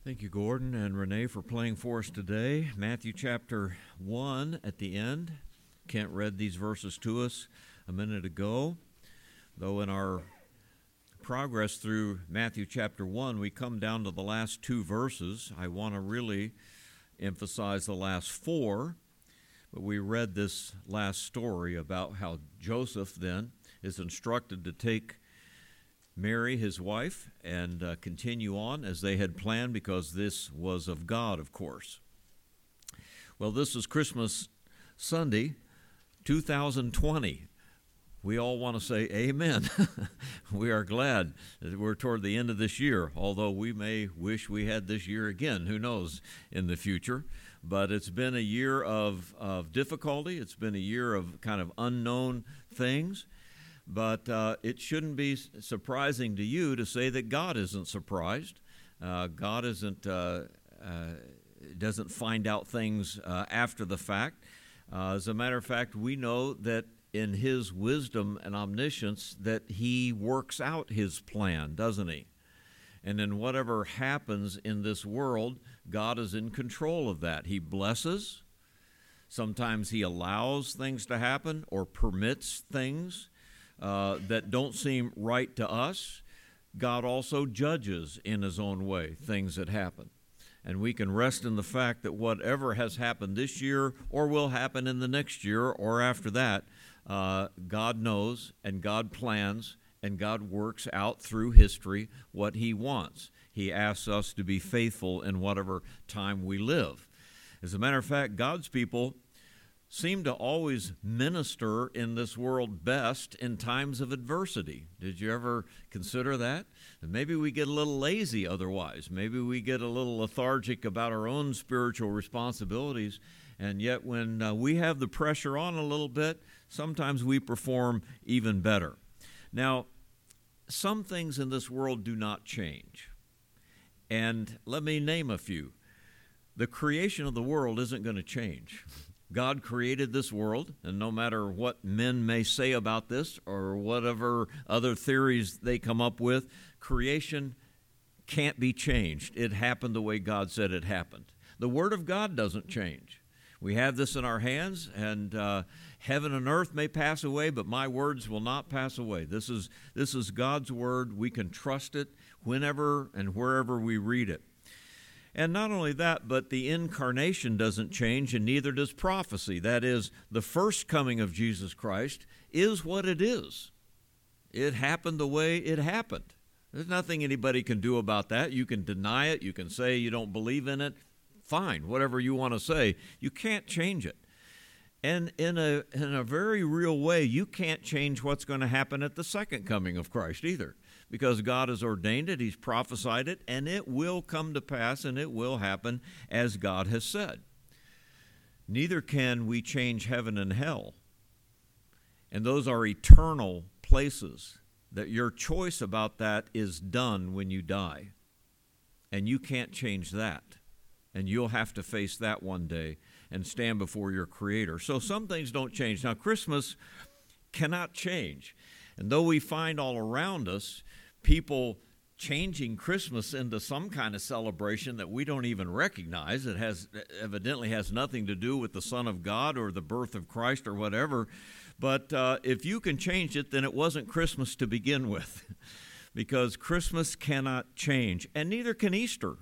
Thank you, Gordon and Renee, for playing for us today. Matthew chapter 1 at the end. Kent read these verses to us a minute ago. Though in our progress through Matthew chapter 1, we come down to the last two verses. I want to really emphasize the last four. But we read this last story about how Joseph then is instructed to take Mary, his wife, and continue on as they had planned, because this was of God, of course. Well, this is Christmas Sunday, 2020. We all want to say amen. We are glad that we're toward the end of this year, although we may wish we had this year again. Who knows in the future? But it's been a year of difficulty. It's been a year of kind of unknown things. But it shouldn't be surprising to you to say that God isn't surprised. God doesn't find out things after the fact. As a matter of fact, we know that in His wisdom and omniscience that He works out His plan, doesn't He? And in whatever happens in this world, God is in control of that. He blesses. Sometimes He allows things to happen or permits things that don't seem right to us. God also judges in His own way things that happen. And we can rest in the fact that whatever has happened this year or will happen in the next year or after that, God knows and God plans and God works out through history what He wants. He asks us to be faithful in whatever time we live. As a matter of fact, God's people seem to always minister in this world best in times of adversity. Did you ever consider that? And maybe we get a little lazy otherwise. Maybe we get a little lethargic about our own spiritual responsibilities, and yet when we have the pressure on a little bit, sometimes we perform even better. Now, some things in this world do not change, and let me name a few. The creation of the world isn't going to change. God created this world, and no matter what men may say about this or whatever other theories they come up with, creation can't be changed. It happened the way God said it happened. The Word of God doesn't change. We have this in our hands, and heaven and earth may pass away, but my words will not pass away. This is God's Word. We can trust it whenever and wherever we read it. And not only that, but the incarnation doesn't change, and neither does prophecy. That is, the first coming of Jesus Christ is what it is. It happened the way it happened. There's nothing anybody can do about that. You can deny it. You can say you don't believe in it. Fine, whatever you want to say. You can't change it. And in a very real way, you can't change what's going to happen at the second coming of Christ either, because God has ordained it, He's prophesied it, and it will come to pass, and it will happen as God has said. Neither can we change heaven and hell, and those are eternal places, that your choice about that is done when you die, and you can't change that, and you'll have to face that one day and stand before your Creator. So some things don't change. Now, Christmas cannot change, and though we find all around us people changing Christmas into some kind of celebration that we don't even recognize, it evidently has nothing to do with the Son of God or the birth of Christ or whatever, but if you can change it, then it wasn't Christmas to begin with, because Christmas cannot change, and neither can Easter.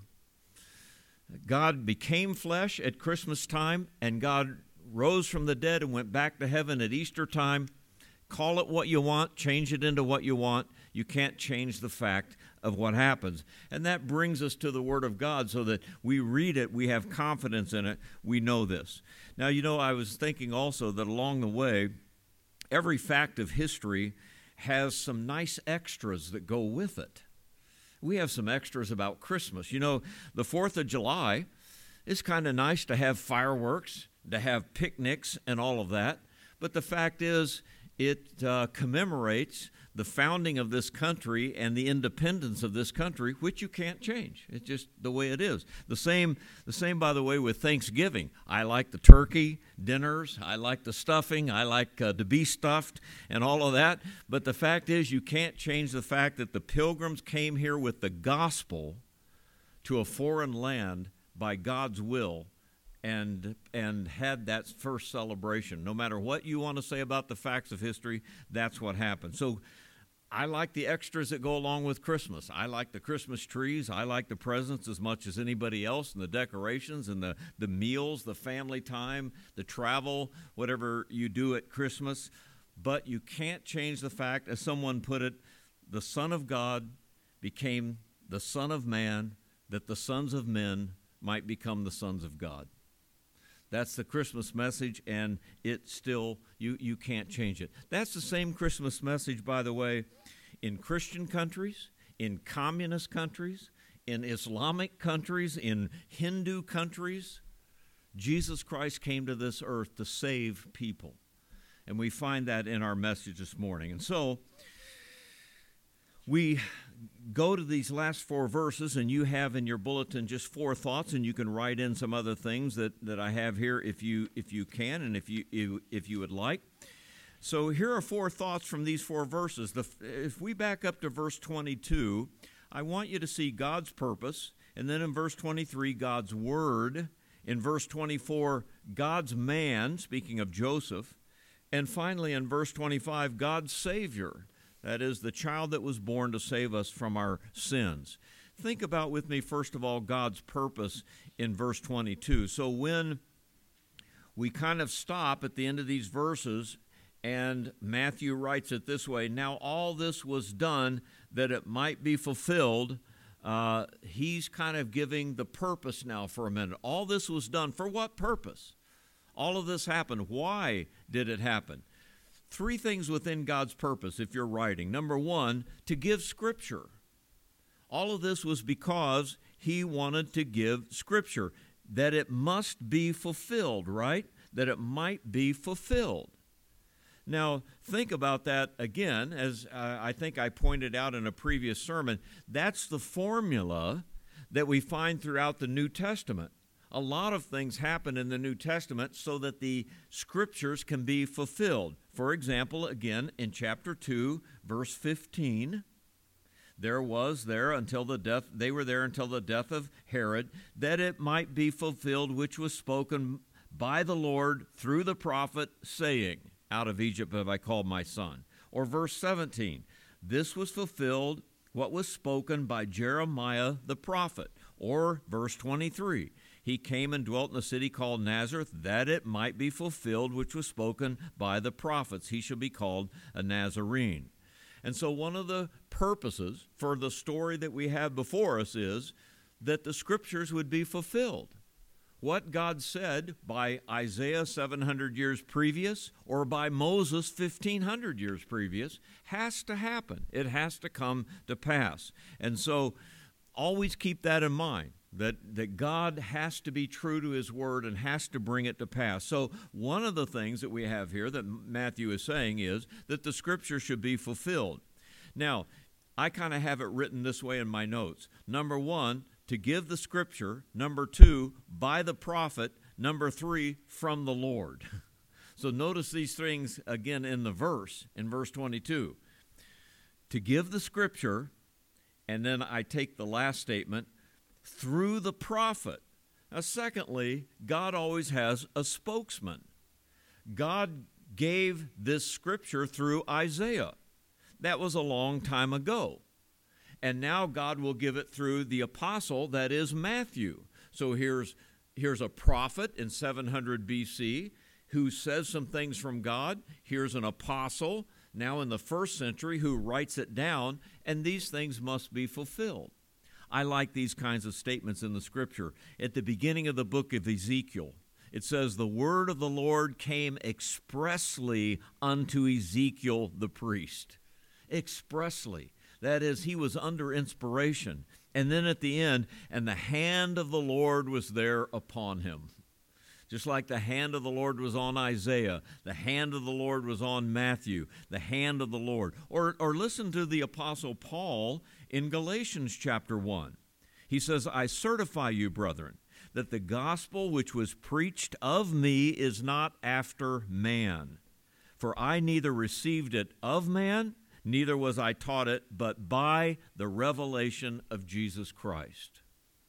God became flesh at Christmas time, and God rose from the dead and went back to heaven at Easter time. Call it what you want, change it into what you want. You can't change the fact of what happens. And that brings us to the Word of God, so that we read it, we have confidence in it, we know this. Now, I was thinking also that along the way, every fact of history has some nice extras that go with it. We have some extras about Christmas. The 4th of July, it's kind of nice to have fireworks, to have picnics and all of that. But the fact is, it commemorates the founding of this country and the independence of this country, which you can't change. It's just the way it is. The same, by the way, with Thanksgiving. I like the turkey dinners. I like the stuffing. I like to be stuffed and all of that. But the fact is, you can't change the fact that the Pilgrims came here with the gospel to a foreign land by God's will and had that first celebration. No matter what you want to say about the facts of history, that's what happened. So I like the extras that go along with Christmas. I like the Christmas trees. I like the presents as much as anybody else, and the decorations and the meals, the family time, the travel, whatever you do at Christmas. But you can't change the fact, as someone put it, the Son of God became the Son of Man, that the sons of men might become the sons of God. That's the Christmas message, and it still, you can't change it. That's the same Christmas message, by the way, in Christian countries, in communist countries, in Islamic countries, in Hindu countries. Jesus Christ came to this earth to save people. And we find that in our message this morning. And so we go to these last 4 verses, and you have in your bulletin just 4 thoughts, and you can write in some other things that I have here if you can and if you would like. So here are 4 thoughts from these 4 verses. If we back up to verse 22, I want you to see God's purpose, and then in verse 23, God's word. In verse 24, God's man, speaking of Joseph. And finally, in verse 25, God's Savior. That is, the child that was born to save us from our sins. Think about with me, first of all, God's purpose in verse 22. So when we kind of stop at the end of these verses, and Matthew writes it this way, now all this was done that it might be fulfilled. He's kind of giving the purpose now for a minute. All this was done for what purpose? All of this happened. Why did it happen? 3 things within God's purpose, if you're writing. Number 1, to give Scripture. All of this was because he wanted to give Scripture, that it must be fulfilled, right? That it might be fulfilled. Now, think about that again, as I think I pointed out in a previous sermon. That's the formula that we find throughout the New Testament. A lot of things happen in the New Testament so that the Scriptures can be fulfilled. For example, again, in chapter 2, verse 15, they were there until the death of Herod, that it might be fulfilled which was spoken by the Lord through the prophet, saying, out of Egypt have I called my son. Or verse 17, this was fulfilled what was spoken by Jeremiah the prophet. Or verse 23, he came and dwelt in a city called Nazareth, that it might be fulfilled which was spoken by the prophets. He shall be called a Nazarene. And so one of the purposes for the story that we have before us is that the Scriptures would be fulfilled. What God said by Isaiah 700 years previous or by Moses 1,500 years previous has to happen. It has to come to pass. And so always keep that in mind, that God has to be true to his word and has to bring it to pass. So one of the things that we have here that Matthew is saying is that the Scripture should be fulfilled. Now, I kind of have it written this way in my notes. Number 1, to give the Scripture. Number 2, by the prophet. Number 3, from the Lord. So notice these things again in the verse, in verse 22. To give the Scripture, and then I take the last statement, through the prophet. Now, secondly, God always has a spokesman. God gave this Scripture through Isaiah. That was a long time ago. And now God will give it through the apostle, that is Matthew. So here's a prophet in 700 BC who says some things from God. Here's an apostle now in the 1st century who writes it down, and these things must be fulfilled. I like these kinds of statements in the Scripture. At the beginning of the book of Ezekiel, it says, the word of the Lord came expressly unto Ezekiel the priest. Expressly. That is, he was under inspiration. And then at the end, and the hand of the Lord was there upon him. Just like the hand of the Lord was on Isaiah, the hand of the Lord was on Matthew, the hand of the Lord. Or listen to the Apostle Paul in Galatians chapter 1. He says, I certify you, brethren, that the gospel which was preached of me is not after man. For I neither received it of man, neither was I taught it, but by the revelation of Jesus Christ.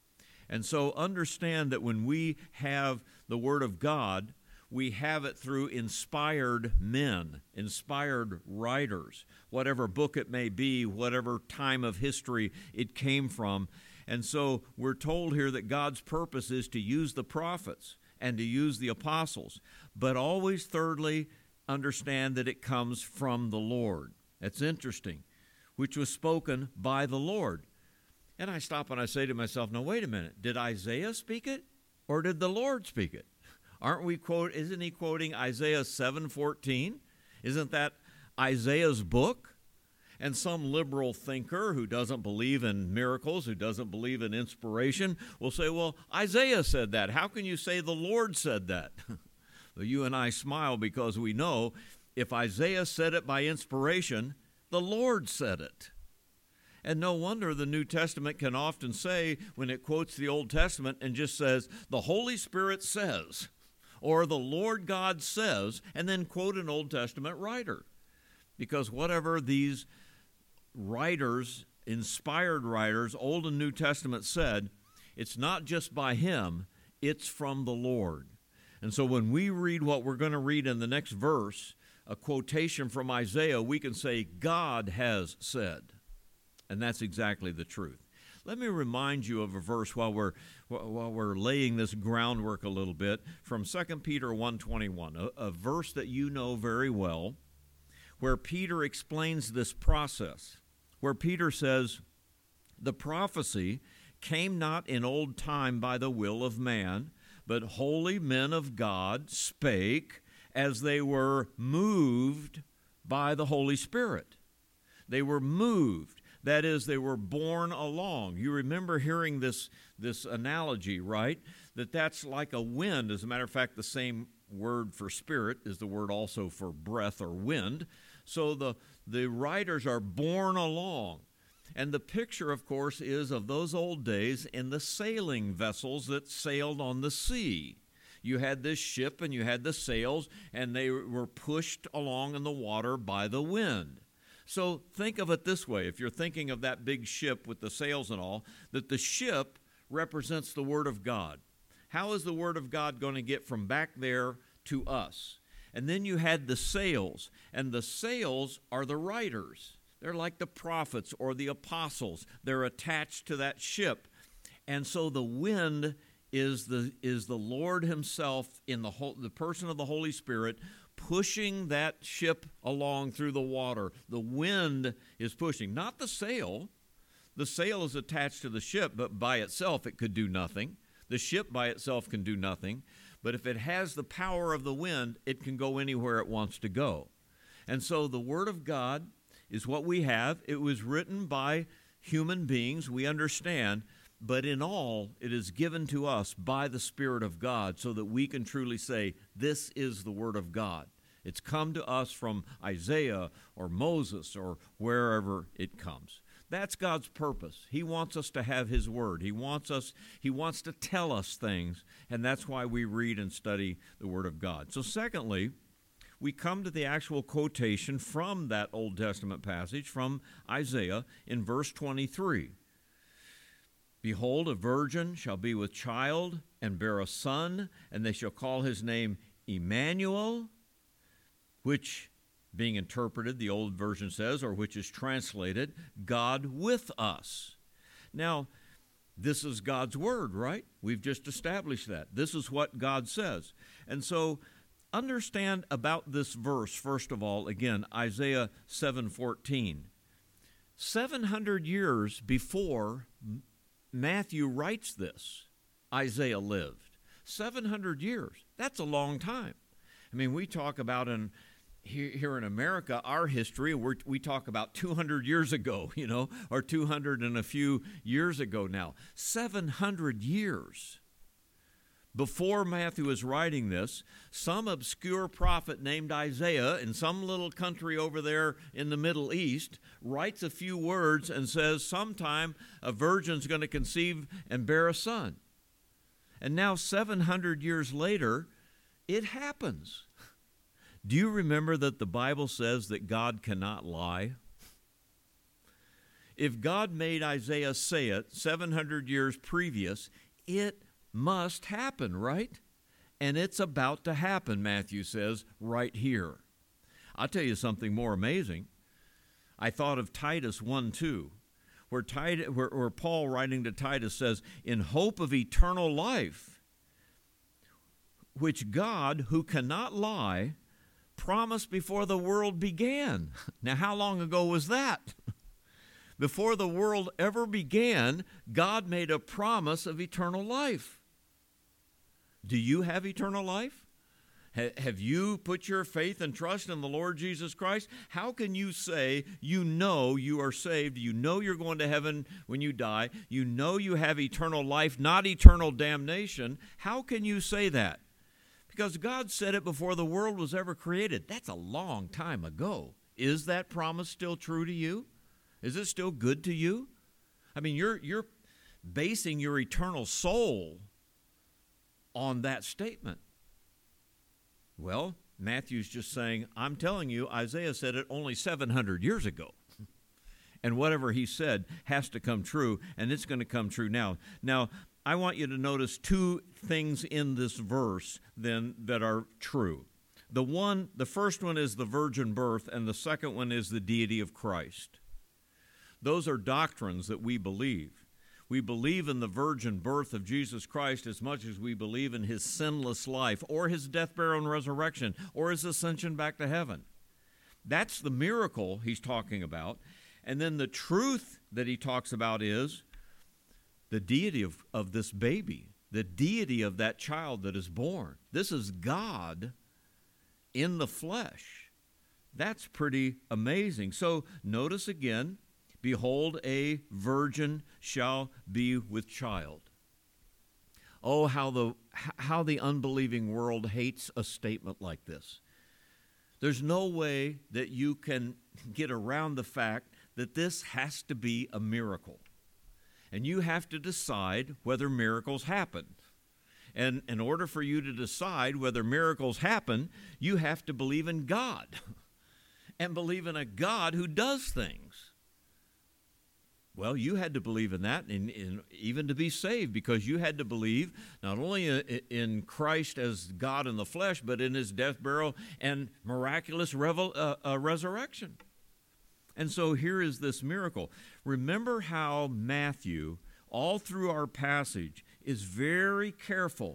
And so understand that when we have the Word of God, we have it through inspired men, inspired writers, whatever book it may be, whatever time of history it came from. And so we're told here that God's purpose is to use the prophets and to use the apostles, but always, thirdly, understand that it comes from the Lord. That's interesting, which was spoken by the Lord. And I stop and I say to myself, now wait a minute, did Isaiah speak it or did the Lord speak it? Isn't he quoting Isaiah 7:14? Isn't that Isaiah's book? And some liberal thinker who doesn't believe in miracles, who doesn't believe in inspiration, will say, well, Isaiah said that. How can you say the Lord said that? Well, you and I smile because we know if Isaiah said it by inspiration, the Lord said it. And no wonder the New Testament can often say, when it quotes the Old Testament and just says, the Holy Spirit says, or the Lord God says, and then quote an Old Testament writer. Because whatever these writers, inspired writers, Old and New Testament said, it's not just by him, it's from the Lord. And so when we read what we're going to read in the next verse, a quotation from Isaiah, we can say, God has said. And that's exactly the truth. Let me remind you of a verse while we're laying this groundwork a little bit from 2 Peter 1:21, a verse that you know very well, where Peter explains this process, where Peter says, the prophecy came not in old time by the will of man, but holy men of God spake as they were moved by the Holy Spirit. They were moved. That is, they were borne along. You remember hearing this analogy, right? That's like a wind. As a matter of fact, the same word for spirit is the word also for breath or wind. So the riders are borne along. And the picture, of course, is of those old days in the sailing vessels that sailed on the sea. You had this ship and you had the sails, and they were pushed along in the water by the wind. So think of it this way, if you're thinking of that big ship with the sails and all, that the ship represents the Word of God. How is the Word of God going to get from back there to us? And then you had the sails, and the sails are the writers. They're like the prophets or the apostles. They're attached to that ship. And so the wind is the Lord himself in the person of the Holy Spirit, pushing that ship along through the water. The wind is pushing, not the sail. The sail is attached to the ship, but by itself it could do nothing. The ship by itself can do nothing. But if it has the power of the wind, it can go anywhere it wants to go. And so the Word of God is what we have. It was written by human beings, we understand, but in all, it is given to us by the Spirit of God so that we can truly say, this is the Word of God. It's come to us from Isaiah or Moses or wherever it comes. That's God's purpose. He wants us to have His Word. He wants to tell us things, and that's why we read and study the Word of God. So secondly, we come to the actual quotation from that Old Testament passage from Isaiah in verse 23. Behold, a virgin shall be with child and bear a son, and they shall call his name Emmanuel, which, being interpreted, the old version says, or which is translated, God with us. Now, this is God's word, right? We've just established that. This is what God says. And so, understand about this verse, first of all, again, Isaiah 7:14. 700 years before Matthew writes this, Isaiah lived. 700 years. That's a long time. I mean, we talk about here in America, our history, we talk about 200 years ago, or 200 and a few years ago now. 700 years. Before Matthew is writing this, some obscure prophet named Isaiah in some little country over there in the Middle East writes a few words and says sometime a virgin's going to conceive and bear a son. And now 700 years later, it happens. Do you remember that the Bible says that God cannot lie? If God made Isaiah say it 700 years previous, It must happen, right? And it's about to happen, Matthew says, right here. I'll tell you something more amazing. I thought of Titus 1:2, where Paul, writing to Titus, says, in hope of eternal life, which God, who cannot lie, promised before the world began. Now, how long ago was that? Before the world ever began, God made a promise of eternal life. Do you have eternal life? Have you put your faith and trust in the Lord Jesus Christ? How can you say you know you are saved, you know you're going to heaven when you die, you know you have eternal life, not eternal damnation? How can you say that? Because God said it before the world was ever created. That's a long time ago. Is that promise still true to you? Is it still good to you? I mean, you're basing your eternal soul on that statement. Well, Matthew's just saying, I'm telling you, Isaiah said it only 700 years ago. And whatever he said has to come true, and it's going to come true now. Now, I want you to notice two things in this verse then that are true. The first one is the virgin birth, and the second one is the deity of Christ. Those are doctrines that we believe. We believe in the virgin birth of Jesus Christ as much as we believe in his sinless life or his death, burial, and resurrection or his ascension back to heaven. That's the miracle he's talking about. And then the truth that he talks about is the deity of this baby, the deity of that child that is born. This is God in the flesh. That's pretty amazing. So notice again, behold, a virgin shall be with child. Oh, how the unbelieving world hates a statement like this. There's no way that you can get around the fact that this has to be a miracle. And you have to decide whether miracles happen. And in order for you to decide whether miracles happen, you have to believe in God and believe in a God who does things. Well, you had to believe in that, and even to be saved, because you had to believe not only in Christ as God in the flesh, but in his death, burial, and miraculous resurrection. And so here is this miracle. Remember how Matthew, all through our passage, is very careful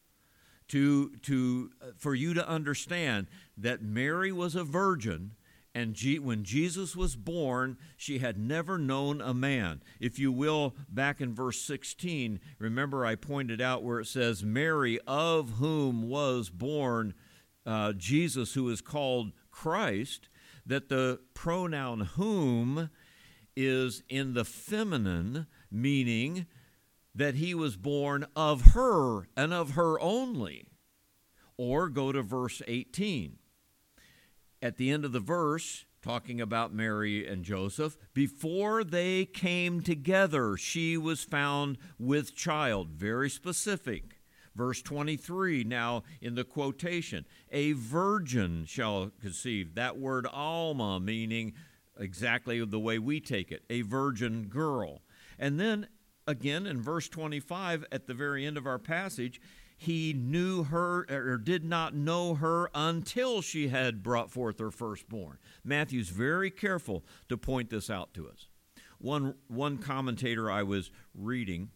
for you to understand that Mary was a virgin. And when Jesus was born, she had never known a man. If you will, back in verse 16, remember I pointed out where it says, Mary, of whom was born Jesus, who is called Christ, that the pronoun whom is in the feminine, meaning that he was born of her and of her only. Or go to verse 18. At the end of the verse, talking about Mary and Joseph, before they came together, she was found with child. Very specific. Verse 23, now in the quotation, a virgin shall conceive. That word alma, meaning exactly the way we take it, a virgin girl. And then again in verse 25, at the very end of our passage, he knew her, or did not know her until she had brought forth her firstborn. Matthew's very careful to point this out to us. One commentator I was reading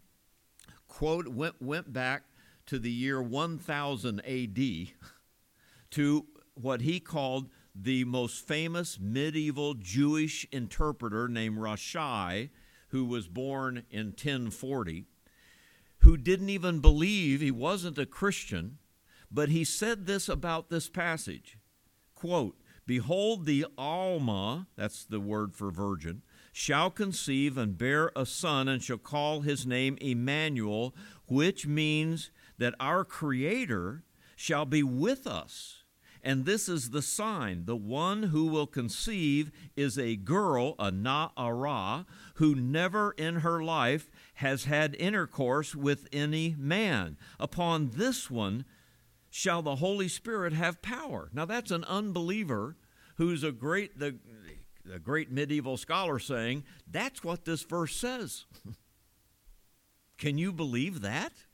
went back to the year 1000 A.D. to what he called the most famous medieval Jewish interpreter named Rashi, who was born in 1040. Who didn't even believe, he wasn't a Christian, but he said this about this passage, quote, behold, the Alma, that's the word for virgin, shall conceive and bear a son and shall call his name Emmanuel, which means that our Creator shall be with us. And this is the sign. The one who will conceive is a girl, a na'ara, who never in her life has had intercourse with any man. Upon this one shall the Holy Spirit have power. Now that's an unbeliever who's the great medieval scholar saying, that's what this verse says. Can you believe that?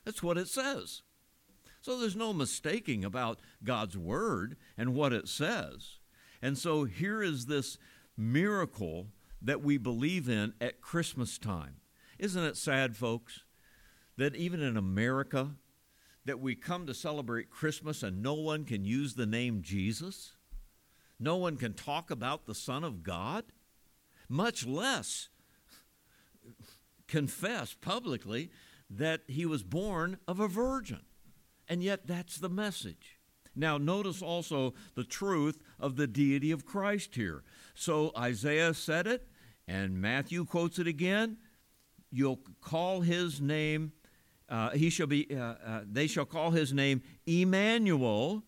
That's what it says. So there's no mistaking about God's word and what it says. And so here is this miracle that we believe in at Christmas time. Isn't it sad, folks, that even in America, that we come to celebrate Christmas and no one can use the name Jesus? No one can talk about the Son of God, much less confess publicly that he was born of a virgin. And yet that's the message. Now notice also the truth of the deity of Christ here. So Isaiah said it, and Matthew quotes it again. You'll call his name, they shall call his name Emmanuel,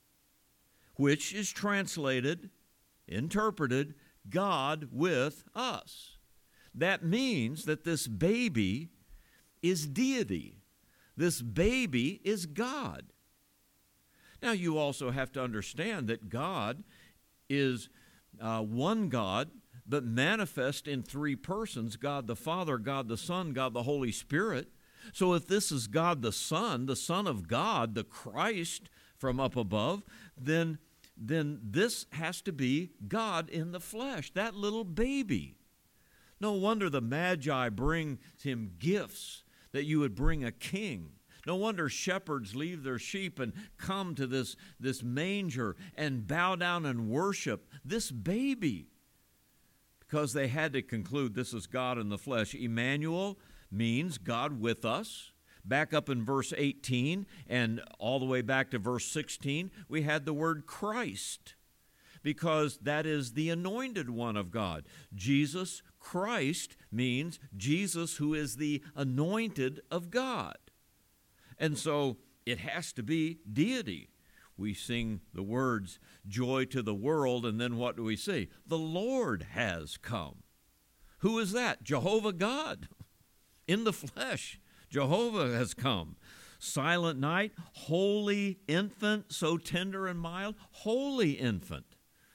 which is translated, interpreted, God with us. That means that this baby is deity. This baby is God. Now, you also have to understand that God is one God, but manifest in three persons, God the Father, God the Son, God the Holy Spirit. So if this is God the Son of God, the Christ from up above, then this has to be God in the flesh, that little baby. No wonder the Magi bring him gifts, that you would bring a king. No wonder shepherds leave their sheep and come to this manger and bow down and worship this baby, because they had to conclude this is God in the flesh. Emmanuel means God with us. Back up in verse 18 and all the way back to verse 16, we had the word Christ, because that is the anointed one of God. Jesus Christ means Jesus who is the anointed of God. And so it has to be deity. We sing the words, joy to the world, and then what do we see? The Lord has come. Who is that? Jehovah God in the flesh. Jehovah has come. Silent night, holy infant, so tender and mild, holy infant.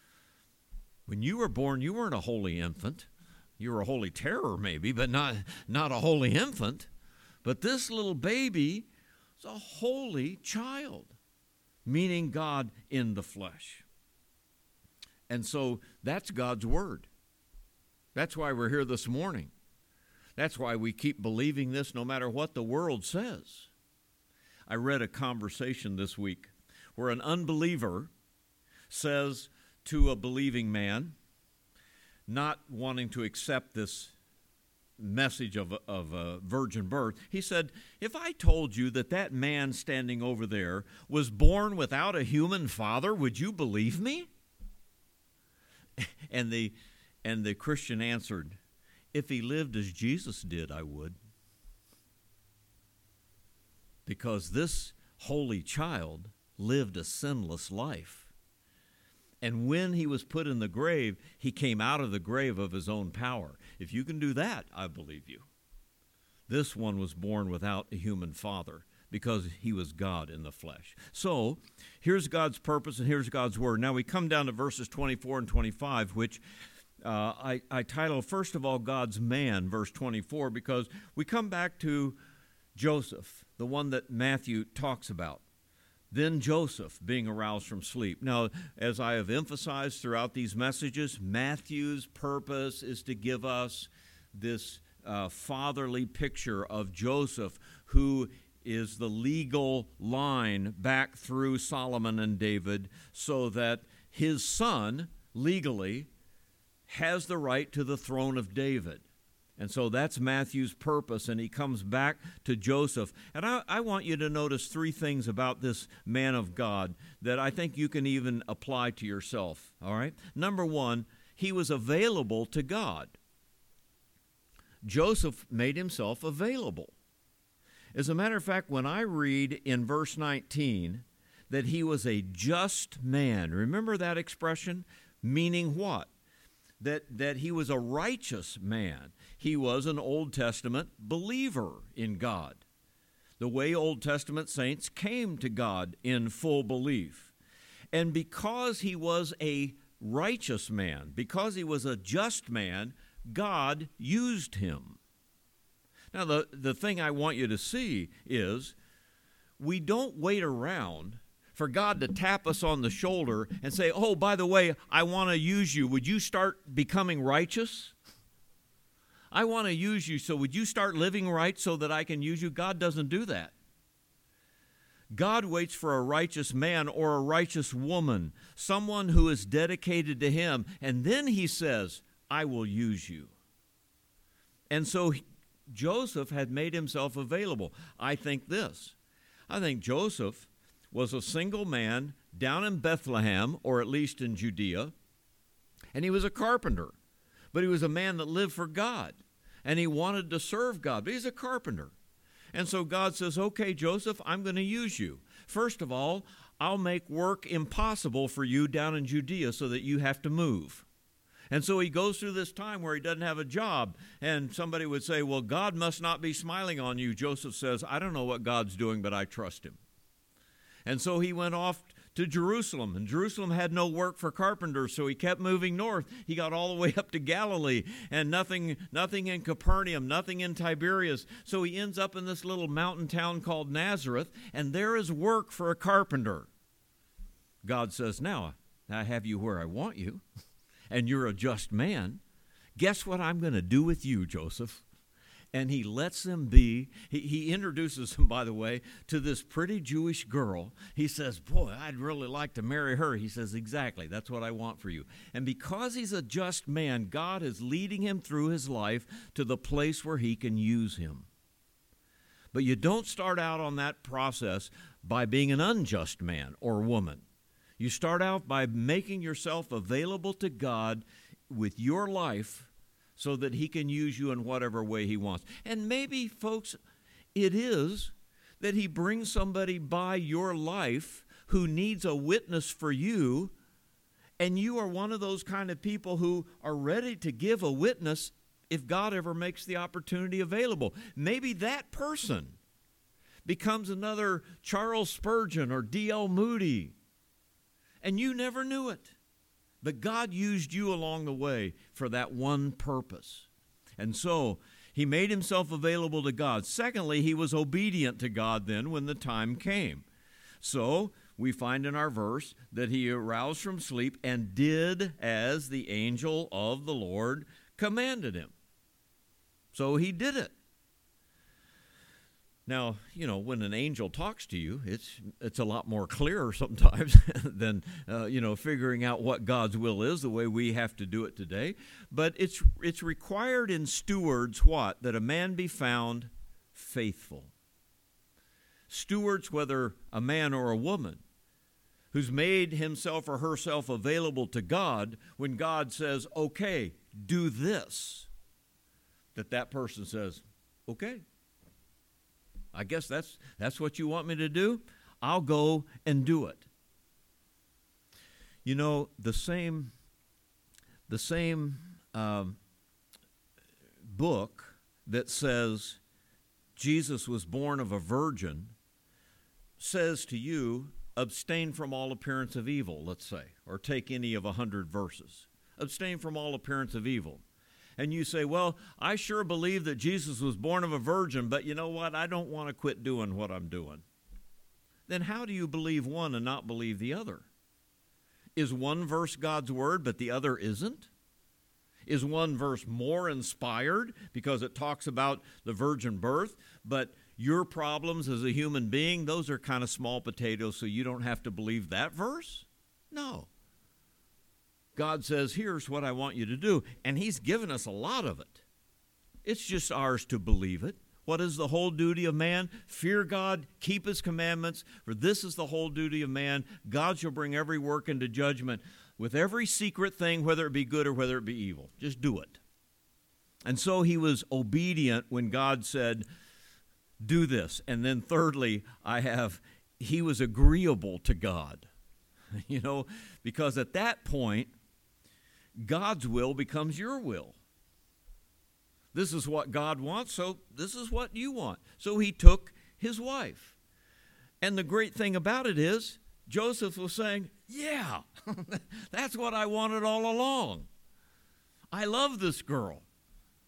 When you were born, you weren't a holy infant. You were a holy terror maybe, but not a holy infant. But this little baby is a holy child, meaning God in the flesh. And so that's God's word. That's why we're here this morning. That's why we keep believing this no matter what the world says. I read a conversation this week where an unbeliever says to a believing man, not wanting to accept this message of a virgin birth, he said, if I told you that man standing over there was born without a human father, would you believe me? And the Christian answered, if he lived as Jesus did, I would. Because this holy child lived a sinless life. And when he was put in the grave, he came out of the grave of his own power. If you can do that, I believe you. This one was born without a human father because he was God in the flesh. So here's God's purpose and here's God's word. Now we come down to verses 24 and 25, which I title, first of all, God's man, verse 24, because we come back to Joseph, the one that Matthew talks about. Then Joseph being aroused from sleep. Now, as I have emphasized throughout these messages, Matthew's purpose is to give us this fatherly picture of Joseph, who is the legal line back through Solomon and David, so that his son legally has the right to the throne of David. And so that's Matthew's purpose, and he comes back to Joseph. And I want you to notice three things about this man of God that I think you can even apply to yourself, all right? Number one, he was available to God. Joseph made himself available. As a matter of fact, when I read in verse 19 that he was a just man, remember that expression? Meaning what? That he was a righteous man. He was an Old Testament believer in God, the way Old Testament saints came to God in full belief. And because he was a righteous man, because he was a just man, God used him. Now, the thing I want you to see is we don't wait around for God to tap us on the shoulder and say, oh, by the way, I want to use you. Would you start becoming righteous? I want to use you, so would you start living right so that I can use you? God doesn't do that. God waits for a righteous man or a righteous woman, someone who is dedicated to him, and then he says, I will use you. And so Joseph had made himself available. I think Joseph was a single man down in Bethlehem, or at least in Judea, and he was a carpenter. But he was a man that lived for God, and he wanted to serve God, but he's a carpenter. And so God says, okay, Joseph, I'm going to use you. First of all, I'll make work impossible for you down in Judea so that you have to move. And so he goes through this time where he doesn't have a job, and somebody would say, well, God must not be smiling on you. Joseph says, I don't know what God's doing, but I trust him. And so he went off to Jerusalem, and Jerusalem had no work for carpenters, so he kept moving north. He got all the way up to Galilee, and nothing in Capernaum, nothing in Tiberias. So he ends up in this little mountain town called Nazareth, and there is work for a carpenter. God says, now I have you where I want you, and you're a just man. Guess what I'm going to do with you, Joseph? And he lets them be. He introduces them, by the way, to this pretty Jewish girl. He says, boy, I'd really like to marry her. He says, exactly, that's what I want for you. And because he's a just man, God is leading him through his life to the place where he can use him. But you don't start out on that process by being an unjust man or woman. You start out by making yourself available to God with your life so that he can use you in whatever way he wants. And maybe, folks, it is that he brings somebody by your life who needs a witness for you, and you are one of those kind of people who are ready to give a witness if God ever makes the opportunity available. Maybe that person becomes another Charles Spurgeon or D.L. Moody, and you never knew it. But God used you along the way for that one purpose. And so he made himself available to God. Secondly, he was obedient to God then when the time came. So we find in our verse that he aroused from sleep and did as the angel of the Lord commanded him. So he did it. Now, when an angel talks to you, it's a lot more clearer sometimes than, figuring out what God's will is the way we have to do it today. But it's required in stewards what? That a man be found faithful. Stewards, whether a man or a woman, who's made himself or herself available to God, when God says, okay, do this, that person says, okay. I guess that's what you want me to do? I'll go and do it. The same book that says Jesus was born of a virgin says to you, abstain from all appearance of evil, let's say, or take any of 100 verses. Abstain from all appearance of evil. And you say, well, I sure believe that Jesus was born of a virgin, but you know what? I don't want to quit doing what I'm doing. Then how do you believe one and not believe the other? Is one verse God's word, but the other isn't? Is one verse more inspired because it talks about the virgin birth, but your problems as a human being, those are kind of small potatoes, so you don't have to believe that verse? No. God says, here's what I want you to do, and he's given us a lot of it. It's just ours to believe it. What is the whole duty of man? Fear God, keep his commandments, for this is the whole duty of man. God shall bring every work into judgment with every secret thing, whether it be good or whether it be evil. Just do it. And so he was obedient when God said, do this. And then thirdly, he was agreeable to God. Because at that point, God's will becomes your will. This is what God wants, so this is what you want. So he took his wife. And the great thing about it is, Joseph was saying, yeah, that's what I wanted all along. I love this girl.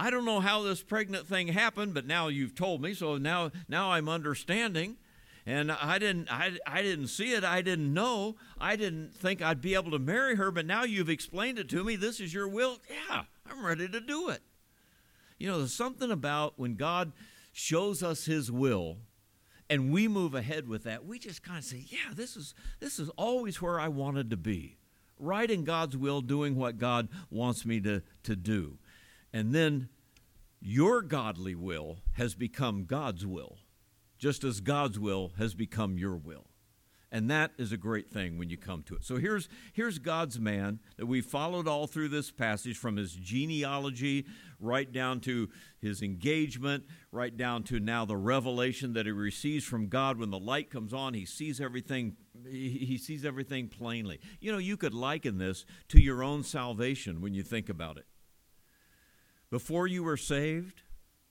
I don't know how this pregnant thing happened, but now you've told me, so now I'm understanding. And I didn't see it. I didn't know. I didn't think I'd be able to marry her, but now you've explained it to me. This is your will. Yeah, I'm ready to do it. You know, there's something about when God shows us his will and we move ahead with that, we just kind of say, yeah, this is always where I wanted to be. Right in God's will, doing what God wants me to do. And then your godly will has become God's will, just as God's will has become your will. And that is a great thing when you come to it. So here's God's man that we followed all through this passage, from his genealogy right down to his engagement, right down to now the revelation that he receives from God. When the light comes on, he sees everything plainly. You know, you could liken this to your own salvation when you think about it. Before you were saved,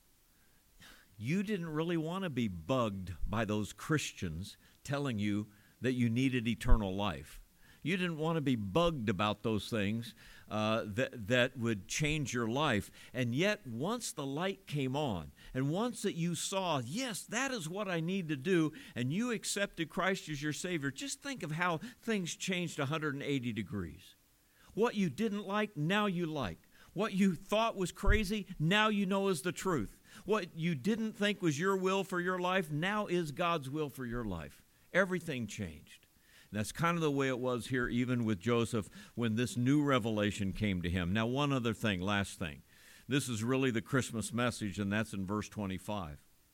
you didn't really want to be bugged by those Christians telling you that you needed eternal life. You didn't want to be bugged about those things that would change your life. And yet, once the light came on, and once that you saw, yes, that is what I need to do, and you accepted Christ as your Savior, just think of how things changed 180 degrees. What you didn't like, now you like. What you thought was crazy, now you know is the truth. What you didn't think was your will for your life, now is God's will for your life. Everything changed. And that's kind of the way it was here, even with Joseph, when this new revelation came to him. Now, one other thing, last thing. This is really the Christmas message, and that's in verse 25.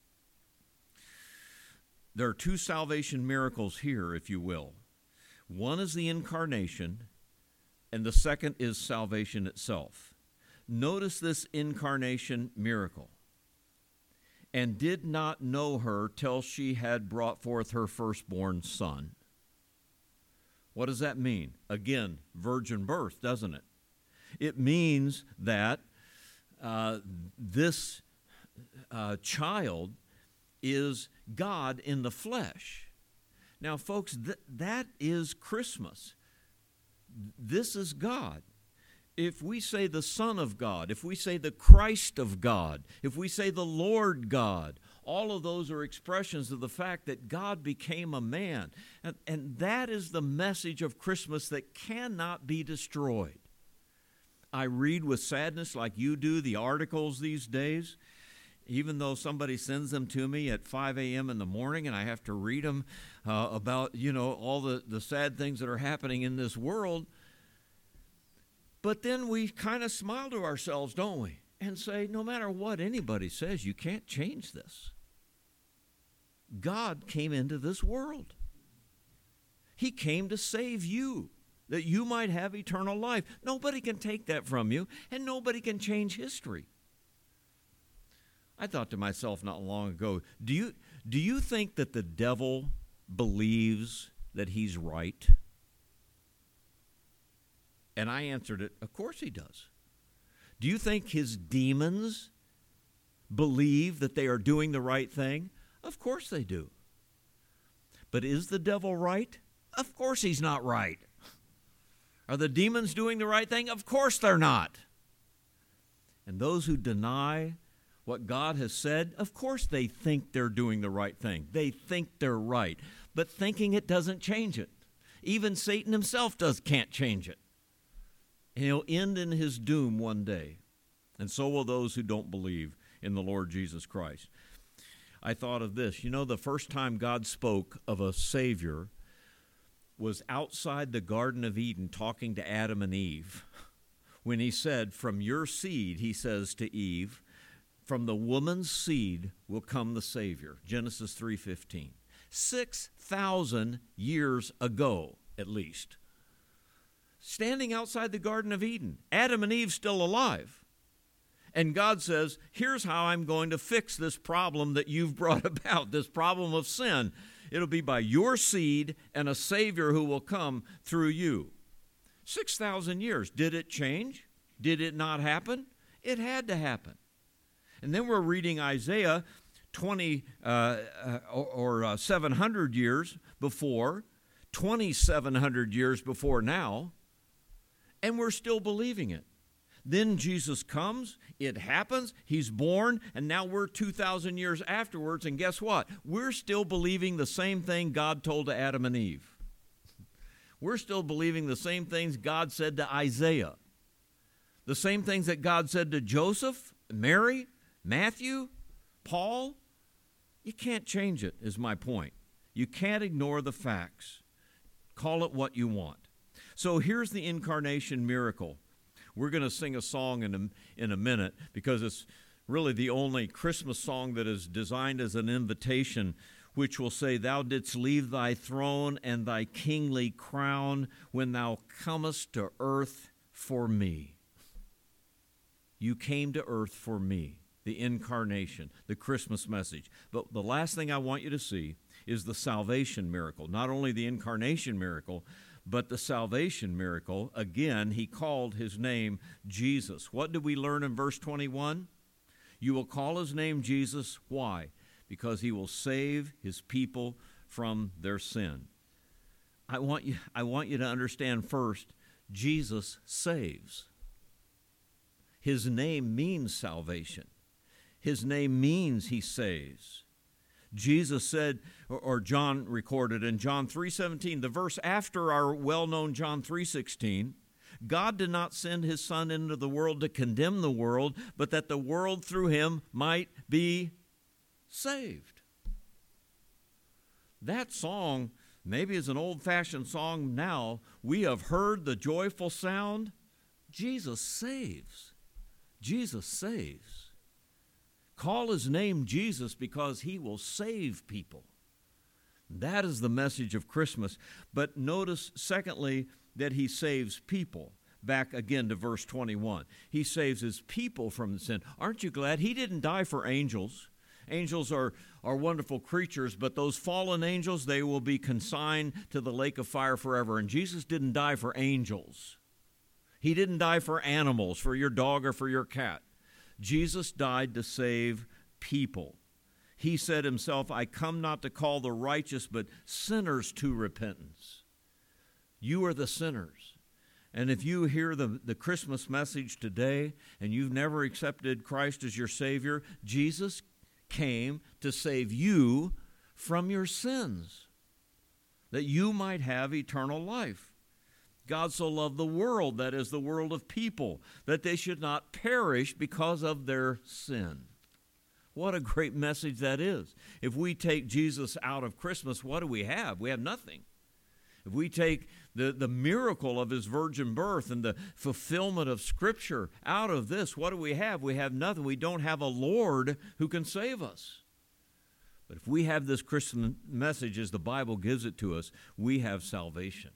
There are two salvation miracles here, if you will. One is the incarnation, and the second is salvation itself. Notice this incarnation miracle. And did not know her till she had brought forth her firstborn son. What does that mean? Again, virgin birth, doesn't it? It means that this child is God in the flesh. Now, folks, that is Christmas. This is God. If we say the Son of God, if we say the Christ of God, if we say the Lord God, all of those are expressions of the fact that God became a man. And that is the message of Christmas that cannot be destroyed. I read with sadness, like you do, the articles these days, even though somebody sends them to me at 5 a.m. in the morning and I have to read them about, all the sad things that are happening in this world. But then we kind of smile to ourselves, don't we? And say, no matter what anybody says, you can't change this. God came into this world. He came to save you, that you might have eternal life. Nobody can take that from you, and nobody can change history. I thought to myself not long ago, do you think that the devil believes that he's right? And I answered it, of course he does. Do you think his demons believe that they are doing the right thing? Of course they do. But is the devil right? Of course he's not right. Are the demons doing the right thing? Of course they're not. And those who deny what God has said, of course they think they're doing the right thing. They think they're right. But thinking it doesn't change it. Even Satan himself can't change it. And he'll end in his doom one day. And so will those who don't believe in the Lord Jesus Christ. I thought of this. The first time God spoke of a Savior was outside the Garden of Eden talking to Adam and Eve. When he said, from your seed, he says to Eve, from the woman's seed will come the Savior. Genesis 3:15. 6,000 years ago, at least. Standing outside the Garden of Eden. Adam and Eve still alive. And God says, here's how I'm going to fix this problem that you've brought about, this problem of sin. It'll be by your seed and a Savior who will come through you. 6,000 years. Did it change? Did it not happen? It had to happen. And then we're reading Isaiah 700 years before, 2,700 years before now, and we're still believing it. Then Jesus comes, it happens, he's born, and now we're 2,000 years afterwards, and guess what? We're still believing the same thing God told to Adam and Eve. We're still believing the same things God said to Isaiah. The same things that God said to Joseph, Mary, Matthew, Paul. You can't change it, is my point. You can't ignore the facts. Call it what you want. So here's the incarnation miracle. We're going to sing a song in a minute because it's really the only Christmas song that is designed as an invitation, which will say, "Thou didst leave thy throne and thy kingly crown when thou comest to earth for me." You came to earth for me, the incarnation, the Christmas message. But the last thing I want you to see is the salvation miracle. Not only the incarnation miracle, but the salvation miracle. Again, he called his name Jesus. What did we learn in verse 21? You will call his name Jesus. Why? Because he will save his people from their sin. I want you to understand first, Jesus saves. His name means salvation. His name means he saves. Jesus said, or John recorded in John 3:17, the verse after our well-known John 3:16, God did not send his Son into the world to condemn the world, but that the world through him might be saved. That song maybe is an old-fashioned song now. We have heard the joyful sound. Jesus saves. Jesus saves. Call his name Jesus because he will save people. That is the message of Christmas. But notice, secondly, that he saves people. Back again to verse 21. He saves his people from sin. Aren't you glad? He didn't die for angels. Angels are wonderful creatures, but those fallen angels, they will be consigned to the lake of fire forever. And Jesus didn't die for angels. He didn't die for animals, for your dog or for your cat. Jesus died to save people. He said himself, I come not to call the righteous, but sinners to repentance. You are the sinners. And if you hear the Christmas message today and you've never accepted Christ as your Savior, Jesus came to save you from your sins, that you might have eternal life. God so loved the world, that is the world of people, that they should not perish because of their sin. What a great message that is. If we take Jesus out of Christmas, what do we have? We have nothing. If we take the miracle of his virgin birth and the fulfillment of Scripture out of this, what do we have? We have nothing. We don't have a Lord who can save us. But if we have this Christian message as the Bible gives it to us, we have salvation.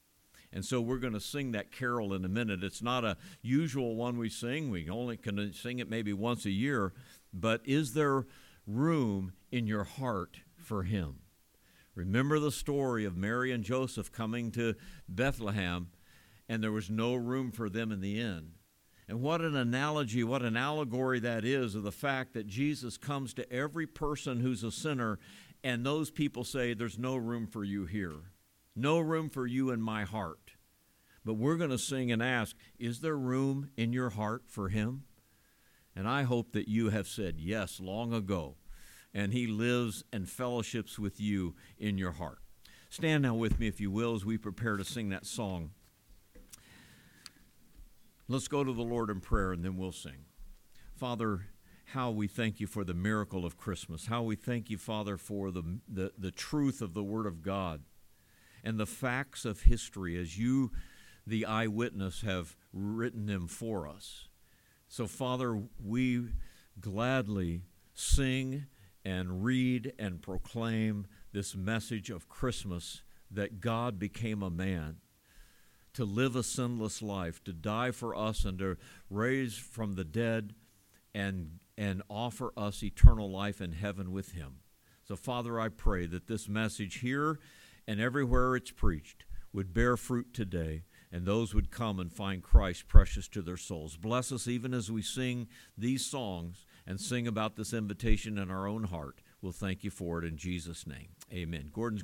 And so we're going to sing that carol in a minute. It's not a usual one we sing. We only can sing it maybe once a year. But is there room in your heart for him? Remember the story of Mary and Joseph coming to Bethlehem, and there was no room for them in the inn. And what an analogy, what an allegory that is of the fact that Jesus comes to every person who's a sinner, and those people say, there's no room for you here. No room for you in my heart. But we're going to sing and ask, is there room in your heart for him? And I hope that you have said yes long ago, and he lives and fellowships with you in your heart. Stand now with me, if you will, as we prepare to sing that song. Let's go to the Lord in prayer, and then we'll sing. Father, how we thank you for the miracle of Christmas. How we thank you, Father, for the truth of the Word of God and the facts of history as you, the eyewitness, have written them for us. So, Father, we gladly sing and read and proclaim this message of Christmas, that God became a man to live a sinless life, to die for us and to raise from the dead and offer us eternal life in heaven with him. So, Father, I pray that this message here and everywhere it's preached would bear fruit today, and those would come and find Christ precious to their souls. Bless us even as we sing these songs and sing about this invitation in our own heart. We'll thank you for it in Jesus' name. Amen. Gordon's going